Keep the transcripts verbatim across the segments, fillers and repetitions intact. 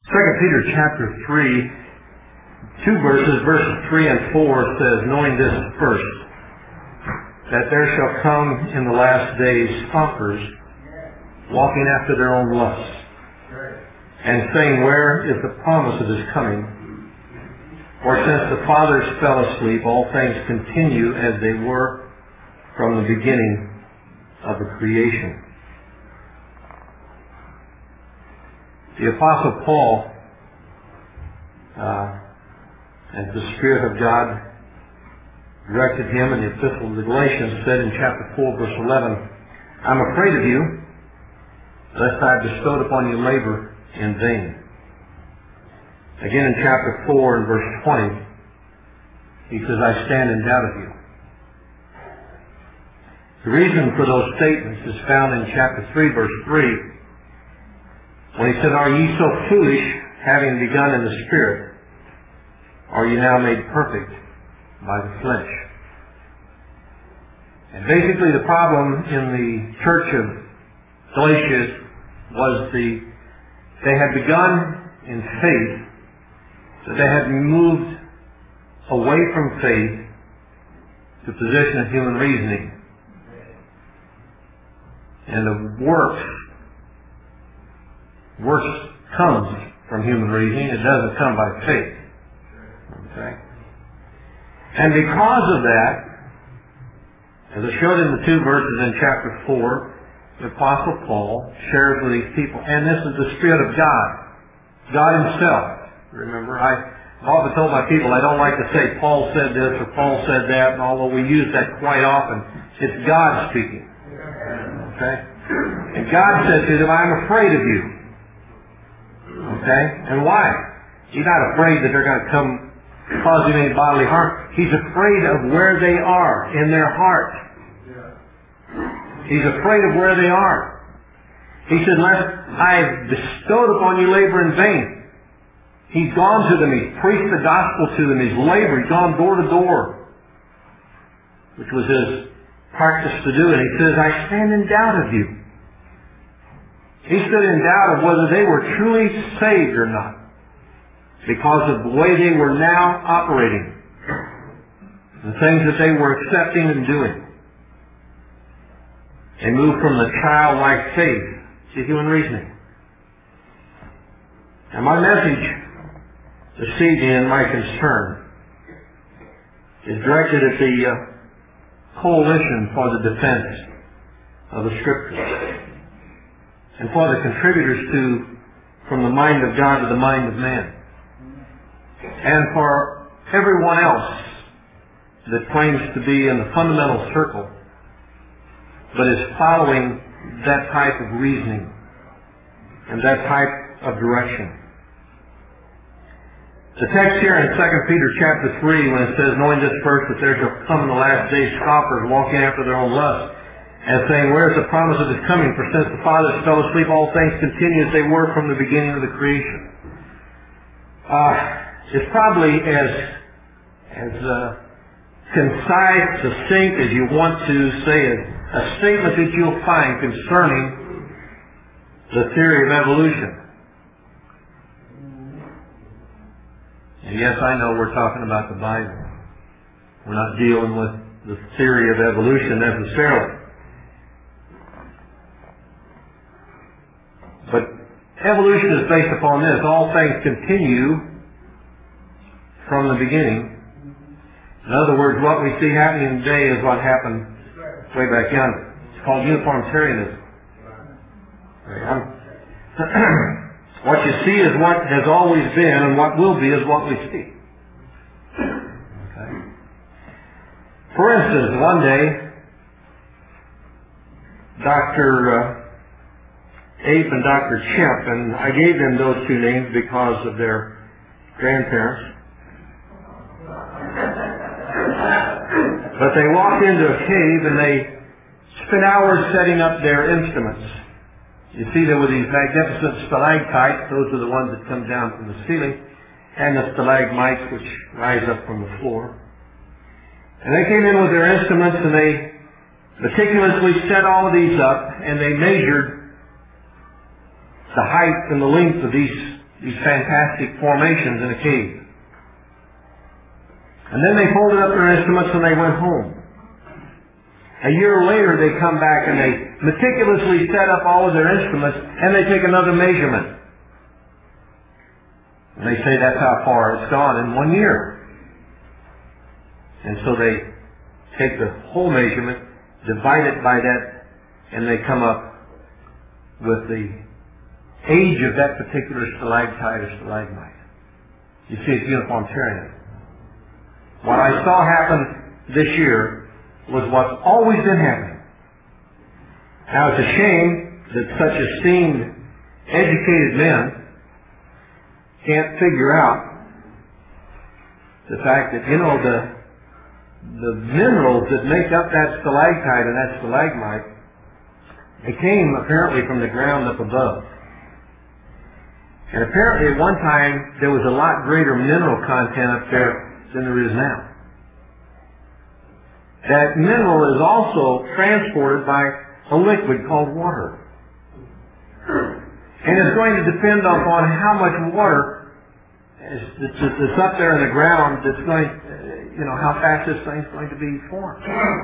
Second Peter chapter three, two verses, verses three and four says, knowing this first, that there shall come in the last days scoffers, walking after their own lusts, and saying, where is the promise of his coming? For since the fathers fell asleep, all things continue as they were from the beginning of the creation. The Apostle Paul, uh, as the Spirit of God directed him in the Epistle to the Galatians, said in chapter four, verse eleven, I'm afraid of you, lest I have bestowed upon you labor in vain. Again in chapter four and verse twenty, he says, I stand in doubt of you. The reason for those statements is found in chapter three, verse three, when he said, are ye so foolish, having begun in the Spirit, are you now made perfect by the flesh? And basically the problem in the church of Galatia was the, they had begun in faith, so they had moved away from faith to a position of human reasoning. And the works, works comes from human reasoning. It doesn't come by faith. Okay? And because of that, as I showed in the two verses in chapter four, the Apostle Paul shares with these people, and this is the Spirit of God, God Himself. Remember, I often told my people I don't like to say Paul said this or Paul said that, and although we use that quite often, it's God speaking. Okay? And God says to them, I'm afraid of you. Okay? And why? He's not afraid that they're going to come cause him any bodily harm. He's afraid of where they are in their heart. He's afraid of where they are. He said, lest I have bestowed upon you labor in vain. He's gone to them. He's preached the gospel to them. He's labored. He's gone door to door, which was his practice to do. And he says, I stand in doubt of you. He stood in doubt of whether they were truly saved or not, because of the way they were now operating, the things that they were accepting and doing. They moved from the childlike faith to human reasoning. And my message this evening, and my concern, is directed at the uh, Coalition for the Defense of the Scriptures, and for the contributors to From the Mind of God to the Mind of Man, and for everyone else that claims to be in the fundamental circle but is following that type of reasoning and that type of direction. The text here in Second Peter chapter three, when it says, knowing this first, that there shall come in the last days scoffers walking after their own lusts, and saying, where is the promise of his coming? For since the fathers fell asleep, all things continue as they were from the beginning of the creation. Uh, it's probably as, as uh, concise, succinct as you want to say it. A statement that you'll find concerning the theory of evolution. And yes, I know we're talking about the Bible. We're not dealing with the theory of evolution necessarily. But evolution is based upon this. All things continue from the beginning. In other words, what we see happening today is what happened way back yonder. It's called uniformitarianism. What you see is what has always been, and what will be is what we see. Okay. For instance, one day, Doctor Uh, Ape and Doctor Chimp, and I gave them those two names because of their grandparents. But they walked into a cave and they spent hours setting up their instruments. You see, there were these magnificent stalactites. Those are the ones that come down from the ceiling, and the stalagmites, which rise up from the floor. And they came in with their instruments and they meticulously set all of these up, and they measured the height and the length of these these fantastic formations in a cave. And then they folded up their instruments and they went home. A year later they come back and they meticulously set up all of their instruments and they take another measurement. And they say that's how far it's gone in one year. And so they take the whole measurement, divide it by that, and they come up with the age of that particular stalactite or stalagmite. You see it's uniform tyranny. What I saw happen this year was what's always been happening. Now it's a shame that such esteemed, educated men can't figure out the fact that, you know, the the minerals that make up that stalactite and that stalagmite, they came apparently from the ground up above. And apparently at one time there was a lot greater mineral content up there than there is now. That mineral is also transported by a liquid called water. And it's going to depend upon how much water is, that's up there in the ground that's going, you know, how fast this thing's going to be formed.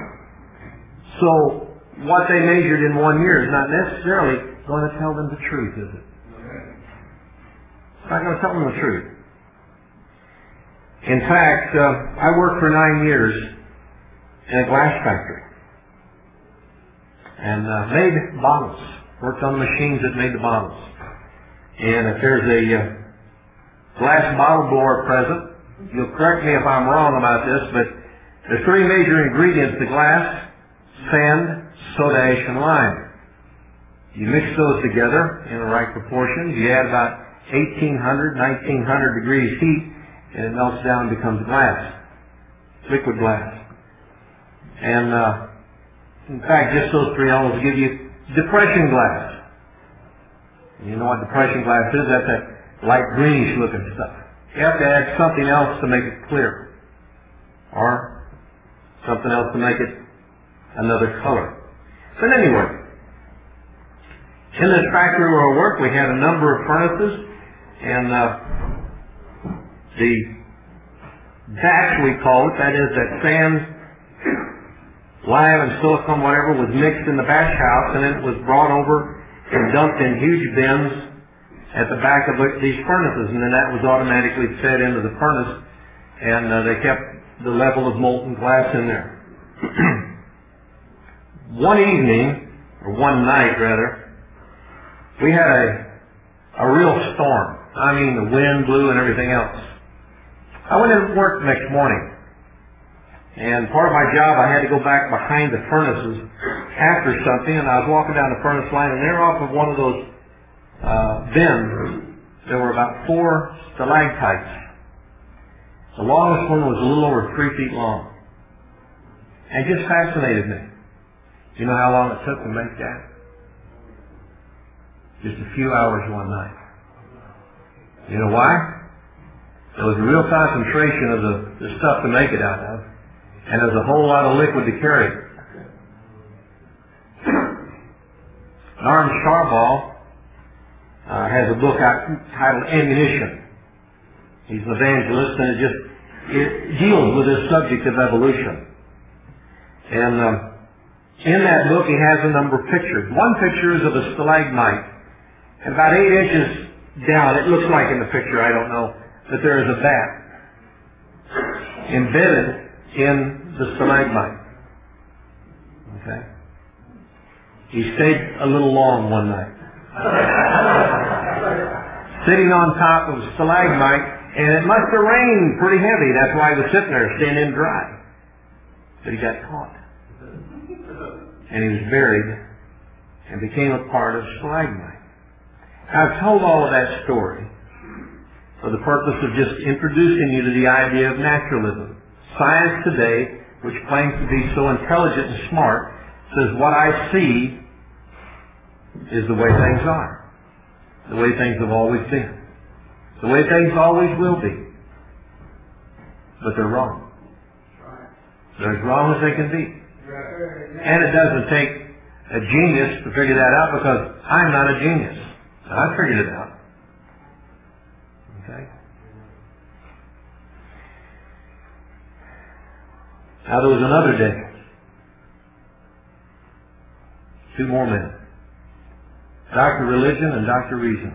So what they measured in one year is not necessarily going to tell them the truth, is it? It's not going to tell them the truth. In fact, uh, I worked for nine years in a glass factory and uh, made bottles. Worked on the machines that made the bottles. And if there's a uh, glass bottle blower present, you'll correct me if I'm wrong about this, but there's three major ingredients to glass: sand, soda ash, and lime. You mix those together in the right proportions. You add about eighteen hundred, nineteen hundred degrees heat, and it melts down and becomes glass, liquid glass. And uh, in fact, just those three elements give you depression glass. You know what depression glass is? That's that light greenish looking stuff. You have to add something else to make it clear, or something else to make it another color. But anyway, in this factory where I worked, we had a number of furnaces, and uh, the batch, we call it, that is that sand, lime, and silicone, whatever, was mixed in the batch house, and then it was brought over and dumped in huge bins at the back of these furnaces, and then that was automatically fed into the furnace, and uh, they kept the level of molten glass in there. One evening, or one night rather, we had a a real storm. I mean, the wind blew and everything else. I went into work the next morning, and part of my job, I had to go back behind the furnaces after something, and I was walking down the furnace line, and there off of one of those uh, bins, there were about four stalactites. The longest one was a little over three feet long. And it just fascinated me. You know how long it took to make that? Just a few hours one night. You know why? There was a real concentration of the, the stuff to make it out of, and there's a whole lot of liquid to carry it. Norm Charball uh, has a book out titled Ammunition. He's an evangelist, and it just it deals with this subject of evolution. And um, in that book, he has a number of pictures. One picture is of a stalagmite, and about eight inches down, it looks like in the picture, I don't know, that there is a bat embedded in the stalagmite. Okay? He stayed a little long one night. Sitting on top of a stalagmite, and it must have rained pretty heavy. That's why he was sitting there, staying in dry. But he got caught. And he was buried and became a part of stalagmite. I've told all of that story for the purpose of just introducing you to the idea of naturalism. Science today, which claims to be so intelligent and smart, says what I see is the way things are. The way things have always been. The way things always will be. But they're wrong. They're as wrong as they can be. And it doesn't take a genius to figure that out, because I'm not a genius. I figured it out. Okay? Now there was another day. Two more men. Doctor Religion and Doctor Reason.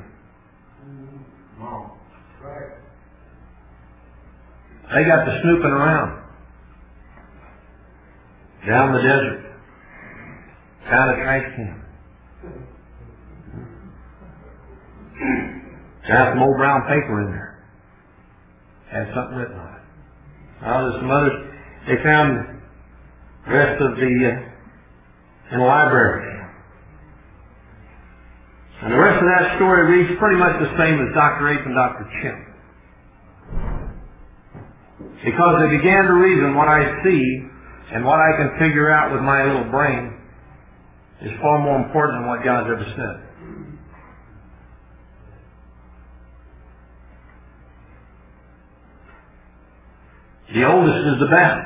They got to snooping around. Down the desert. Found a trash can. Got some old brown paper in there. Had something written on it. Well, there's some others. They found the rest of the, uh, in the library. And the rest of that story reads pretty much the same as Doctor Ape and Doctor Chimp. Because they began to reason what I see and what I can figure out with my little brain is far more important than what God's ever said. The oldest is the best.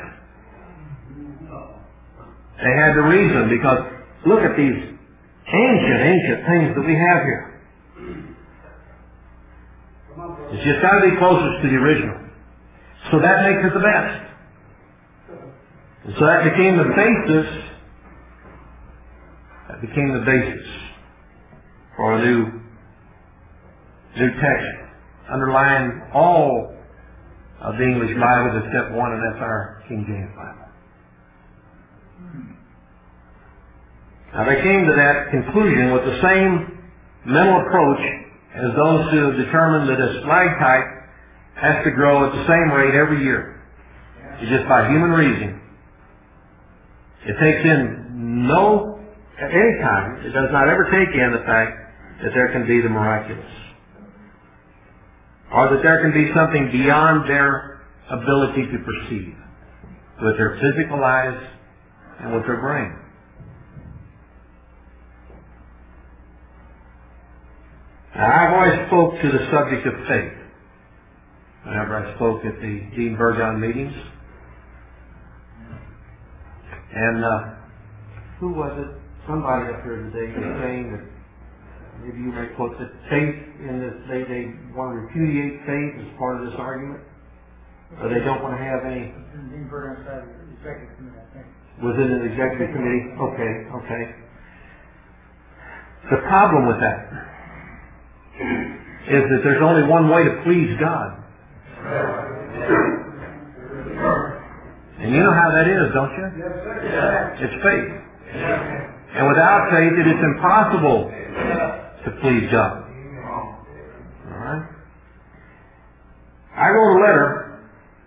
They had to reason because look at these ancient, ancient things that we have here. It's just got to be closest to the original. So that makes it the best. And so that became the basis, that became the basis for a new, new text underlying all of the English Bibles except one, and that's our King James Bible. Now they came to that conclusion with the same mental approach as those who have determined that a stalactite has to grow at the same rate every year. It's just by human reasoning. It takes in no, at any time, it does not ever take in the fact that there can be the miraculous. Or that there can be something beyond their ability to perceive with their physical eyes and with their brain. Now, I've always spoke to the subject of faith whenever I spoke at the Dean Burgon meetings. And uh, who was it? Somebody up here today was saying that maybe you may quote that faith in this, they, they want to repudiate faith as part of this argument, or they don't want to have any. Dean Burgon said executive committee, I think. Was it an executive committee? Okay, okay. The problem with that is that there's only one way to please God. And you know how that is, don't you? It's faith. And without faith, it is impossible to please God. Alright? I wrote a letter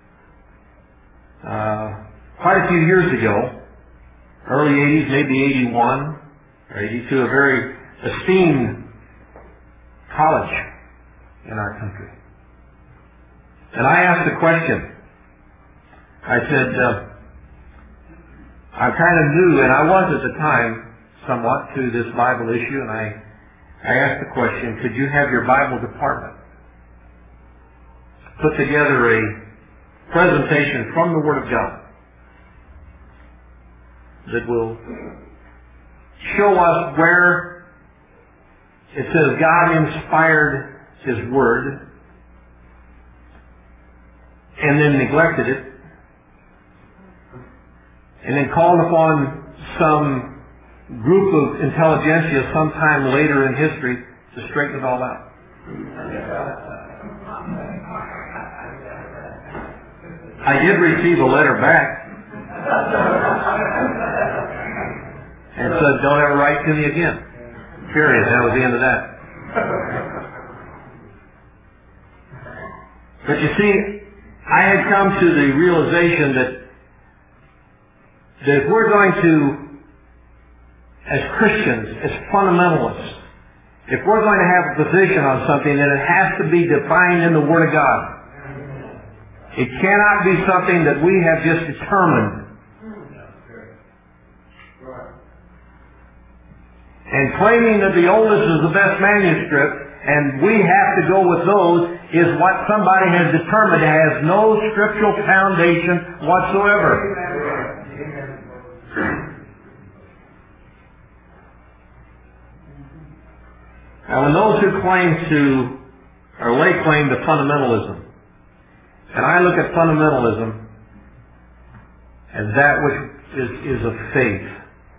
uh, quite a few years ago, early eighties, maybe eighty-one or eighty-two, a very esteemed college in our country. And I asked a question. I said, uh, I kind of knew, and I was at the time somewhat, to this Bible issue, and I, I asked the question, could you have your Bible department put together a presentation from the Word of God that will show us where it says God inspired His Word and then neglected it, and then called upon some group of intelligentsia sometime later in history to straighten it all out. I did receive a letter back and said, don't ever write to me again. Period. That was the end of that. But you see, I had come to the realization that that if we're going to, as Christians, as fundamentalists, if we're going to have a position on something, then it has to be defined in the Word of God. It cannot be something that we have just determined. And claiming that the oldest is the best manuscript, and we have to go with those, is what somebody has determined has no scriptural foundation whatsoever. Now, when those who claim to or lay claim to fundamentalism. And I look at fundamentalism as that which is, is of faith.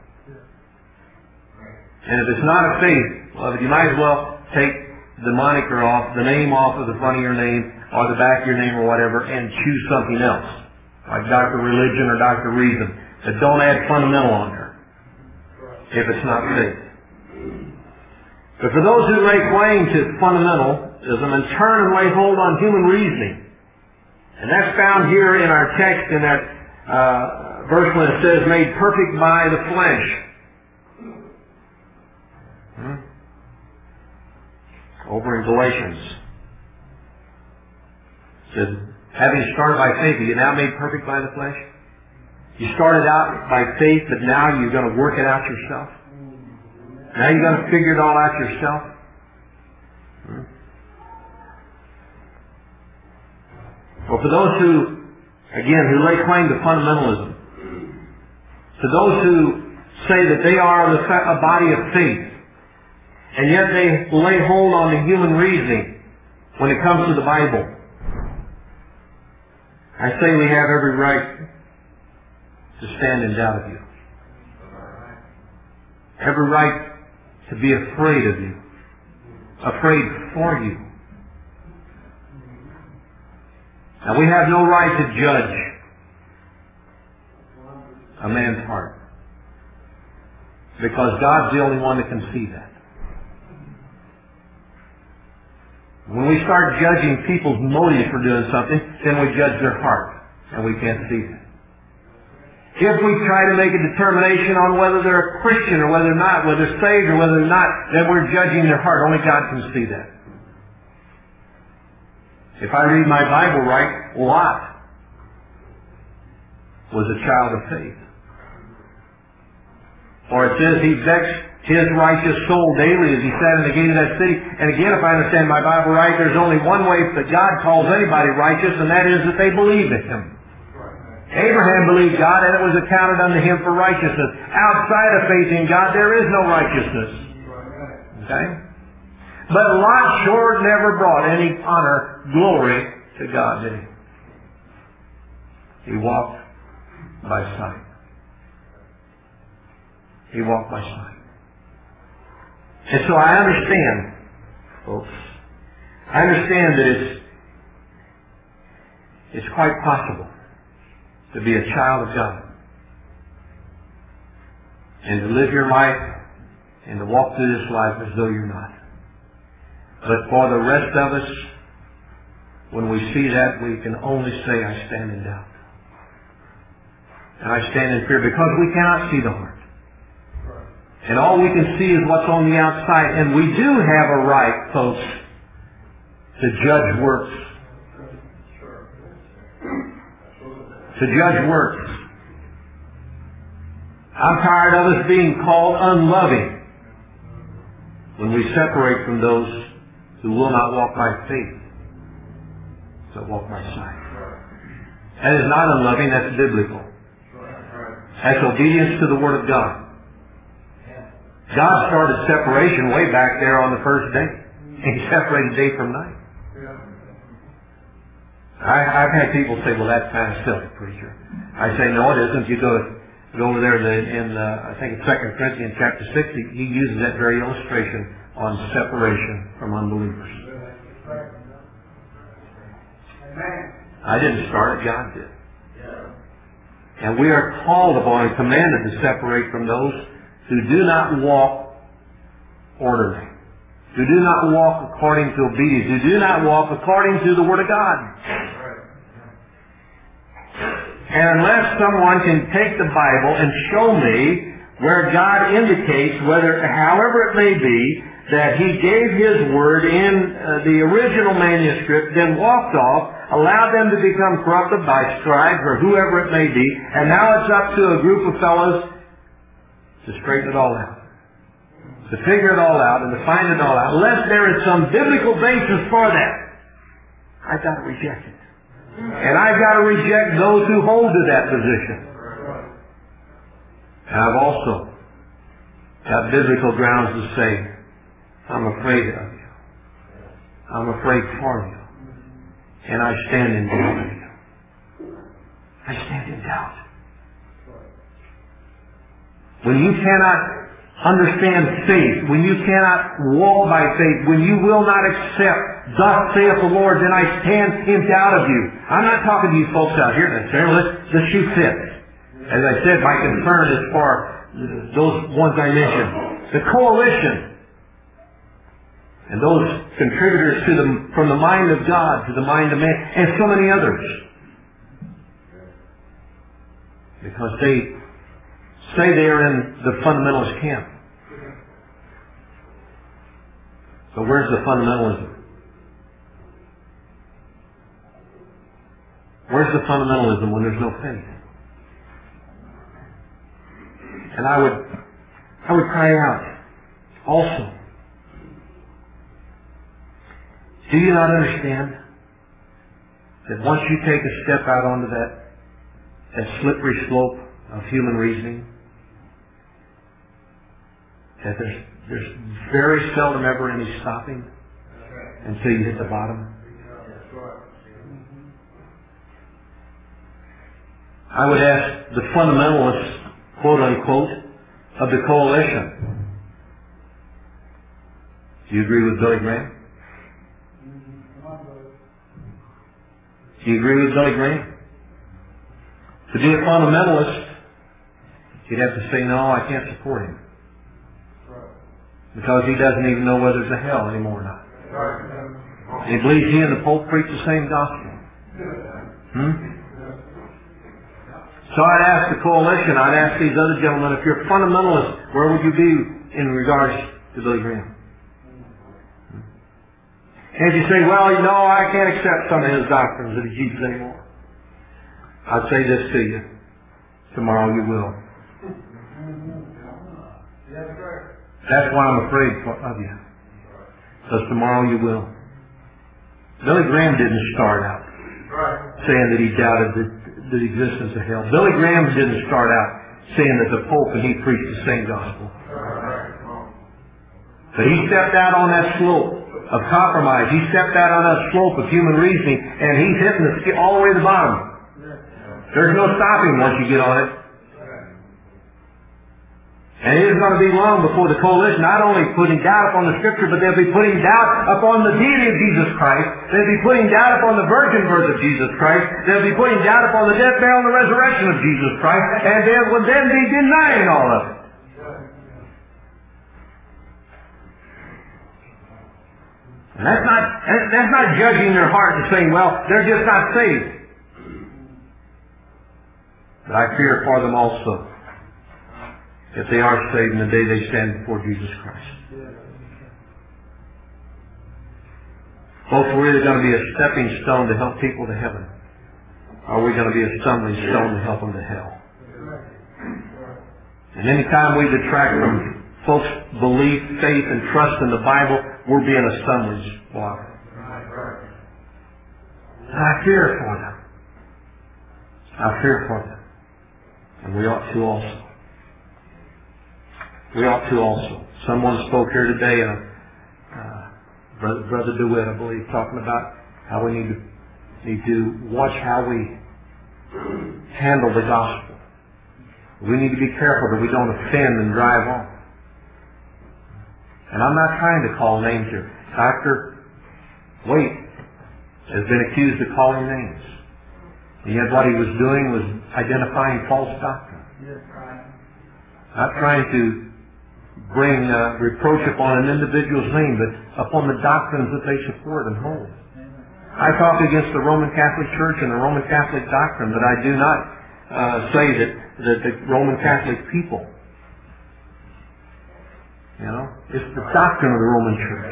And if it's not of faith, well, you might as well take the moniker off, the name off of the front of your name, or the back of your name or whatever, and choose something else. Like Doctor Religion or Doctor Reason. But don't add fundamental on there. If it's not faith. But for those who lay claim to fundamentalism and turn and lay hold on human reasoning, and that's found here in our text in that uh, verse when it says, made perfect by the flesh. Hmm? Over in Galatians. It says, having started by faith, are you now made perfect by the flesh? You started out by faith, but now you're going to work it out yourself? Now you're going to figure it all out yourself? Hmm? Well, for those who, again, who lay claim to fundamentalism, to those who say that they are a body of faith, and yet they lay hold on the human reasoning when it comes to the Bible, I say we have every right to stand in doubt of you. Every right to be afraid of you. Afraid for you. Now we have no right to judge a man's heart. Because God's the only one that can see that. When we start judging people's motives for doing something, then we judge their heart. And we can't see that. If we try to make a determination on whether they're a Christian or whether they're not, whether they're saved or whether they're not, then we're judging their heart. Only God can see that. If I read my Bible right, Lot was a child of faith. Or it says he vexed his righteous soul daily as he sat in the gate of that city. And again, if I understand my Bible right, there's only one way that God calls anybody righteous, and that is that they believe in Him. Abraham believed God, and it was accounted unto him for righteousness. Outside of faith in God, there is no righteousness. Okay? But Lot sure never brought any honor, glory to God, did he? He walked by sight. He walked by sight. And so I understand, folks, I understand that it's, it's quite possible to be a child of God and to live your life and to walk through this life as though you're not. But for the rest of us, when we see that, we can only say, I stand in doubt. And I stand in fear because we cannot see the heart. And all we can see is what's on the outside. And we do have a right, folks, to judge works. To judge works. I'm tired of us being called unloving when we separate from those who will not walk by faith, but walk by sight. That is not unloving, that's biblical. That's obedience to the Word of God. God started separation way back there on the first day. He separated day from night. I, I've had people say, well, that's kind of silly, preacher. I say, no, it isn't. You go, go over there in, uh, I think it's Second Corinthians chapter six, he, he uses that very illustration on separation from unbelievers. I didn't start it, God did. And we are called upon and commanded to separate from those who do not walk orderly, who do not walk according to obedience, who do not walk according to the Word of God. And unless someone can take the Bible and show me where God indicates, whether, however it may be, that He gave His Word in uh, the original manuscript, then walked off, allowed them to become corrupted by scribes or whoever it may be, and now it's up to a group of fellows to straighten it all out, to figure it all out, and to find it all out. Unless there is some biblical basis for that, I've got to reject it. And I've got to reject those who hold to that position. And I've also got biblical grounds to say, I'm afraid of you. I'm afraid for you. And I stand in doubt of you. I stand in doubt. When you cannot understand faith, when you cannot walk by faith, when you will not accept, thus saith the Lord, then I stand in doubt of you. I'm not talking to you folks out here necessarily. Let's, let's shoot fits. As I said, my concern is for those ones I mentioned. The coalition. And those contributors to the, from the mind of God to the mind of man, and so many others. Because they say they are in the fundamentalist camp. So where's the fundamentalism? Where's the fundamentalism when there's no faith? And I would, I would cry out also. Do you not understand that once you take a step out onto that, that slippery slope of human reasoning, that there's, there's very seldom ever any stopping until you hit the bottom? I would ask the fundamentalists, quote unquote, of the coalition. Do you agree with Billy Graham? Do you agree with Billy Graham? To be a fundamentalist, you'd have to say, no, I can't support him. Because he doesn't even know whether there's a hell anymore or not. And he believes he and the Pope preach the same gospel. Hmm? So I'd ask the coalition, I'd ask these other gentlemen, if you're a fundamentalist, where would you be in regards to Billy Graham? And if you say, well, you know, I can't accept some of his doctrines that he teaches anymore, I'd say this to you. Tomorrow you will. That's why I'm afraid of you. Because tomorrow you will. Billy Graham didn't start out saying that he doubted the, the existence of hell. Billy Graham didn't start out saying that the Pope and he preached the same gospel. But he stepped out on that slope of compromise. He stepped out on that slope of human reasoning, and he's hitting the all the way to the bottom. There's no stopping once you get on it. And it isn't going to be long before the coalition not only putting doubt upon the Scripture, but they'll be putting doubt upon the deity of Jesus Christ. They'll be putting doubt upon the virgin birth of Jesus Christ. They'll be putting doubt upon the death, burial, and the resurrection of Jesus Christ. And they will then be denying all of it. And that's not, that's not judging their heart and saying, well, they're just not saved. But I fear for them also, if they are saved in the day they stand before Jesus Christ. Folks, we're either going to be a stepping stone to help people to heaven, or we're going to be a stumbling stone to help them to hell. And any time we detract from folks' belief, faith, and trust in the Bible, we're being a stumbling block. And I fear for them. I fear for them. And we ought to also. We ought to also. Someone spoke here today, and uh, Brother, Brother DeWitt, I believe, talking about how we need to need to watch how we handle the gospel. We need to be careful that we don't offend and drive on. And I'm not trying to call names here. Doctor Waite has been accused of calling names. And yet what he was doing was identifying false doctrine. Not trying to bring uh, reproach upon an individual's name, but upon the doctrines that they support and hold. I talk against the Roman Catholic Church and the Roman Catholic doctrine, but I do not uh, say that, that the Roman Catholic people. You know, it's the doctrine of the Roman Church.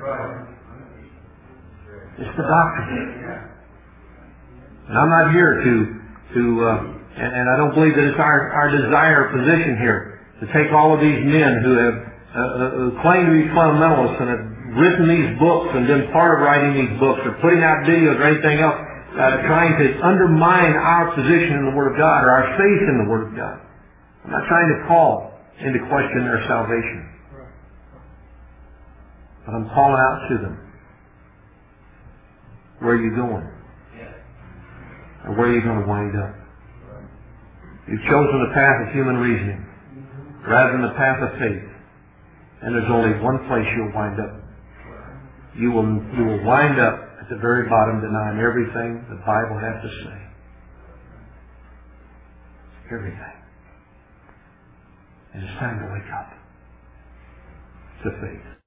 It's the doctrine. And I'm not here to, to uh, and, and I don't believe that it's our, our desire or position here to take all of these men who have uh, uh, claimed to be fundamentalists and have written these books and been part of writing these books or putting out videos or anything else, uh, trying to undermine our position in the Word of God or our faith in the Word of God. I'm not trying to call into question their salvation. But I'm calling out to them where are you going? And where are you going to wind up? You've chosen the path of human reasoning rather than the path of faith. And there's only one place you'll wind up. You will, you will wind up at the very bottom denying everything the Bible has to say. Everything. And it's time to wake up to faith.